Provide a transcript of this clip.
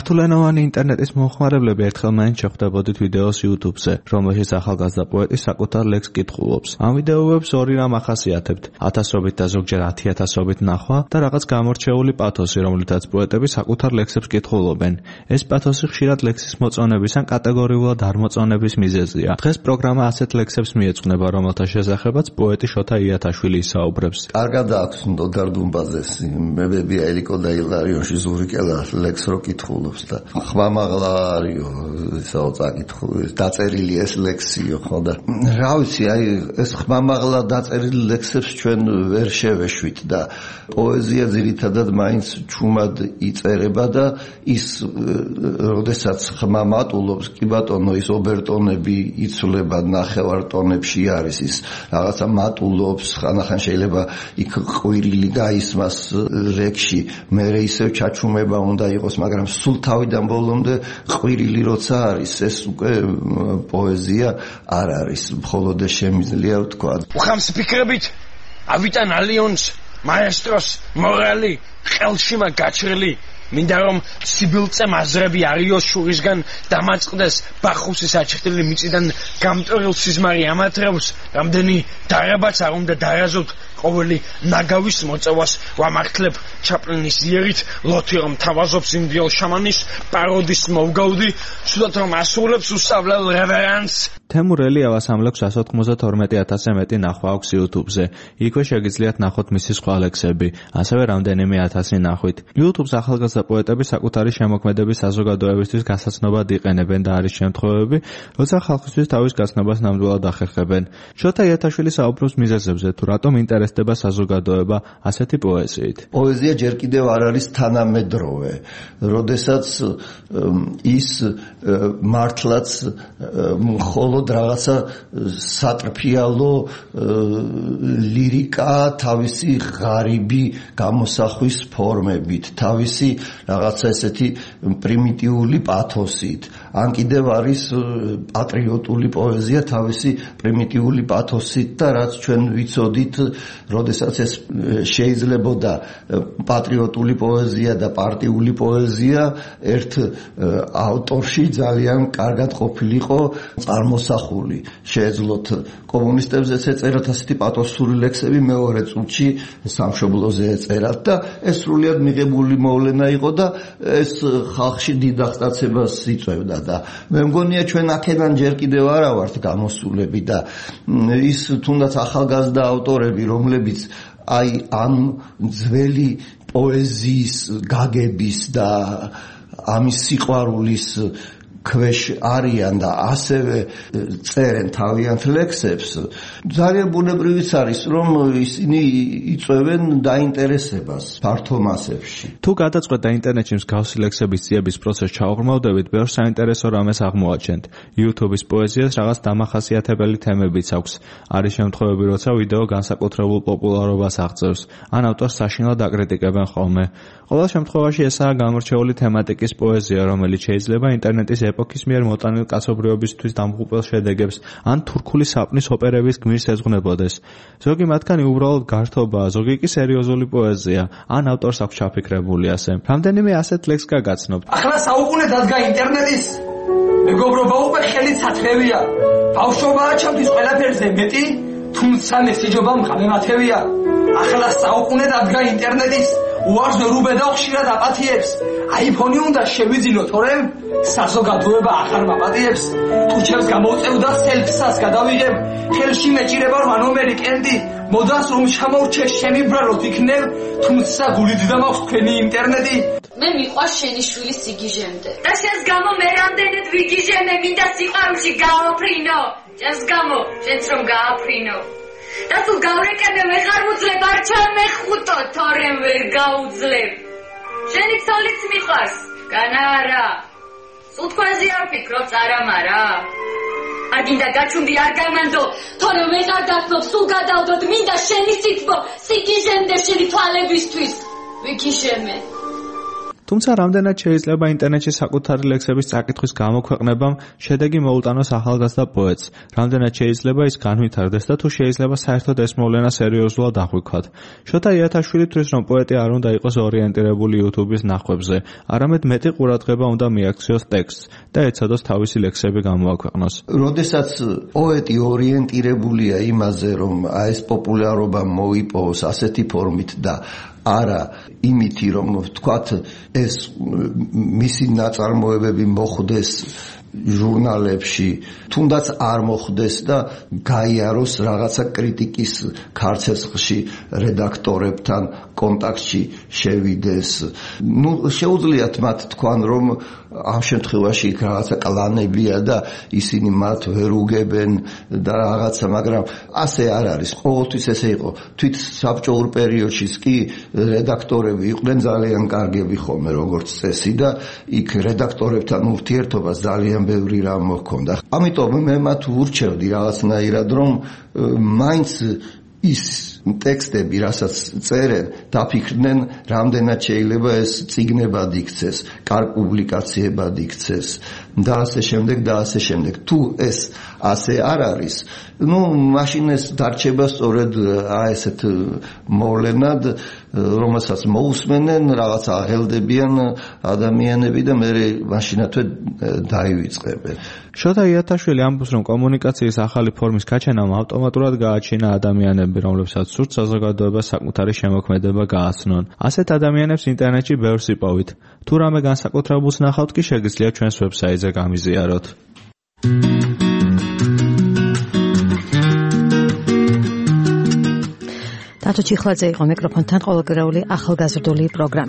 ქართულენოვანი ინტერნეტის მომხმარებლები ერთხელ მაინც შეხვდებოდით ვიდეოს YouTube-ზე, რომელშიც ახალგაზრდა პოეტი საკუთარ ლექსს კითხულობს. ამ ვიდეოებს ორი რამ ახასიათებთ: ათასობით და ზოგჯერ 10,000-ობით ნახვა და რაღაც გამორჩეული პათოსი, რომლითაც პოეტები საკუთარ ლექსებს კითხულობენ. ეს პათოსი ხშირად ლექსის მოწონების ან კატეგორიულად არ მოწონების მიზეზია. დღეს პროგრამა ასეთ ლექსებს მიეძღვნება, რომელთა შესახებაც პოეტი შოთა იათაშვილი ისაუბრებს. კარგად აქვს ნოდარ დუმბაძეს მებებია ელიკო და ილარიონში ზურიკელა ლექს რო კითხულობს და ხმამაღლა არისო ისაო წაკითხულობს დაწერილი ეს ლექსიო ხო და რა ვიცი აი ეს ხმამაღლა დაწერილი ლექსებს ჩვენ ვერ შევეშვით და პოეზია ძირითადად მაინც ჩუმად იწერება და ის როდესაც ხმამატულობს კი ბატონო ის ობერტონები იცვლება ნახევარტონებში არის ის რაღაცა მატულობს ხანახან შეიძლება იქ ყვირილი გაისმას ლექსში მერე ისევ ჩაჩუმება უნდა იყოს მაგრამ სულ თავიდან ბოლომდე ყვირილი როცა არის ეს უკვე პოეზია არ არის მხოლოდ შემიძლია ვთქვა უხამს ფიქრებით ავიტან ალიონს მაესტროს მორალი ხელშიმა გაჩრილი მინდა რომ სიბილწე მაზრები არიოს შურისგან დამაწყდეს ბახუსის აჩრდილი მიწიდან გამტვრილ სიზმარი ამათრებს რამდენი დარაბაც არ უნდა დარაზოთ ყოველი ნაგავის მოწევას ვამართლებ ჩაპლინის იერით ლოთი რომ თავაზობს ინდიელ შამანის პაროდის მოვგავდი ცუდად რომ ასრულებს უსწავლელ რევერანს თემურ ელიავას ამ ლექსს 192,000-ზე მეტი ნახვა აქვს YouTube-ზე. იქვე შეგიძლიათ ნახოთ მისი სხვა ლექსები, ასევე რამდენიმე ათასი ნახვით. YouTube-ს ახალგაზრდა პოეტები საკუთარი შემოქმედების საზოგადოებისთვის გასაცნობად იყენებენ და არის შემთხვევები, როცა ხალხისთვის თავის გაცნობას ნამდვილად ახერხებენ. შოთა იათაშვილი საუბრობს მიზეზებზე, თუ რატომ ინტერესდება საზოგადოება ასეთი პოეზიით. პოეზია ჯერ კიდევ არ არის თანამედროვე, როდესაც ის მართლაც მხოლოდ რაღაცა სატრფიალო ლირიკა თავისი ღარიბი გამოსახვის ფორმებით, თავისი რაღაცა ესეთი პრიმიტიული პათოსით. ან კიდევ არის პატრიოტული პოეზია თავისი პრიმიტიული პათოსით და რაც ჩვენ ვიცოდით, როდესაც ეს შეიძლებოდა პატრიოტული პოეზია და პარტიული პოეზია ერთ ავტორში ძალიან კარგად ყოფილიყო წარმოსახული. შეეძლოთ კომუნისტებზეც ეწერათ ასეთი პათოსური ლექსები, მეორე წუთში სამშობლოზე ეწერათ და ეს სრულიად მიღებული მოვლენა იყო და ეს ხალხში დიდ აღტაცებას იწვევდა და მე მგონია ჩვენ აქედან ჯერ კიდევ არა ვართ გამოსულები და ის თუნდაც ახალგაზრდა ავტორები, რომლებიც აი ამ ძველი პოეზიის გაგების და ამის სიყვარულის ქვეშ არიან და ასევე წერენ თავიანთ ლექსებს ძალიან ბუნებრივიც არის რომ ისინი იწვევენ დაინტერესებას ფართო მასებში თუ გადაწყვეტ და ინტერნეტში მსგავსი ლექსების ძიების პროცესს ჩაუღრმავდებით ბევრ საინტერესო რამეს აღმოაჩენთ YouTube-ის პოეზიას რაღაც დამახასიათებელი თემებიც აქვს არის შემთხვევები როცა ვიდეო განსაკუთრებულ პოპულარობას აღწევს ან ავტორს საშინლად აკრიტიკებენ ხოლმე ყოველ შემთხვევაში ესაა გამორჩეული თემატიკის პოეზია რომელიც შეიძლება ინტერნეტის ეპოქის მიერ მოტანილ კაცობრიობისთვის დამღუპელ შედეგებს ან თურქული საპნის ოპერების გმირს ეძღვნებოდეს. ზოგი მათგანი უბრალოდ გართობაა, ზოგი კი სერიოზული პოეზია, ან ავტორს აქვს ჩაფიქრებული ასე. რამდენიმე ასეთ ლექსს გაგაცნობთ. ახლა საუკუნე დადგა ინტერნეტის მეგობრობა უკვე ხელით სათხევია. ბავშვობაა ჩემთვის ყველაფერზე მეტი, თუმცა მესიჯობა მღამემათევია. ახლა საუკუნე დადგა ინტერნეტის უარს ვერ უბედა ხშირად აპათიებს. აიფონი უნდა შევიძინო, თორემ საზოგადოება აღარ მაპატიებს. ტუჩებს გამოწევდა სელფსაც გადავიღებ, ხელში მეჭირება რვანომერი კენდი, მოდას რომ ჩამოვრჩე შენი ბრალოთ იქნებ, თუმცა გულით და მაქვს თქვენი ინტერნეტი. მე მიყვარს შენი შვილი სიგიჟემდე. და შენს გამო მე რამდენად ვიგიჟემე, მინდა სიყვარულში გავაფრინო. შენს გამო, შენც რომ გააფრინო. და თუ გავრეკებე ვეღარ უძლებ, არ ჩამეხუტო, თორემ ვერ გაუძლებ. შენი ცოლიც მიყვარს, განა არა. სულ თქვენზე არ ფიქრობ წარამარა. არ გინდა გაჩუნდი არ გამანდო, თორემ ვეღარ დათმობ, სულ გადავდოდ, მინდა შენი სითბო, სიგიჟემდე შენი თვალებისთვის. ვიგიჟემე. თუმცა რამდენად შეიძლება ინტერნეტში საკუთარი ლექსების წაკითხვის გამოქვეყნებამ შედეგი მოუტანოს ახალგაზრდა პოეტს, რამდენად შეიძლება ის განვითარდეს და თუ შეიძლება საერთოდ ეს მოვლენა სერიოზულად აღვიქვათ. შოთა იათაშვილი თვლის, რომ პოეტი არ უნდა იყოს ორიენტირებული YouTube-ის ნახვებზე, არამედ მეტი ყურადღება უნდა მიაქციოს ტექსტს და ეცადოს თავისი ლექსები გამოაქვეყნოს. როდესაც პოეტი ორიენტირებულია იმაზე, რომ ეს პოპულარობა მოიპოვოს ასეთი ფორმით და არა იმითი, რომ თქვათ ეს მისი ნაწარმოებები მოხვდეს ჟურნალებში, თუნდაც არ მოხვდეს და გაიაროს რაღაცა კრიტიკის ქარცეცხლში რედაქტორებთან კონტაქტში შევიდეს. შეუძლიათ მათ თქვან, რომ ამ შემთხვევაში რაღაცა კლანებია და ისინი მათ ვერ უგებენ და რაღაცა, მაგრამ ასე არ არის. ყოველთვის ესე იყო. თვით საბჭოურ პერიოდშიც კი რედაქტორები იყვნენ ძალიან კარგები ხოლმე როგორც წესი და იქ რედაქტორებთან ურთიერთობა ძალიან ბევრი რამ მოჰქონდა. ამიტომ მე მათ ურჩევდი რაღაცნაირად, რომ მაინც ის ტექსტები, რასაც წერენ, დაფიქრდნენ, რამდენად შეიძლება ეს წიგნებად იქცეს, კარგ პუბლიკაციებად იქცეს და ასე შემდეგ. თუ ეს ასე არ არის, მაშინ ეს დარჩება სწორედ ესეთ მოვლენად, რომელსაც მოусმენენ, რაღაც აღელდებიან ადამიანები და მე მაშინათვე დაივიწყებენ. შოთა იათაშვილი ამბობს, რომ კომუნიკაციის ახალი ფორმის გაჩენამ ავტომატურად გააჩინა ადამიანები, რომლებსაც სურთ საზოგადოებას საკუთარი შემოქმედება გააცნონ. ასეთ ადამიანებს ინტერნეტში ბევრს იპოვით. თუ რამე განსაკუთრებულს ნახავთ, კი შეგიძლიათ ჩვენს ვებსაიტზე გამიზიაროთ. დათო ჩიხლაძე იყო მიკროფონთან, ყოველკვირეული ახალგაზრდული პროგრამა.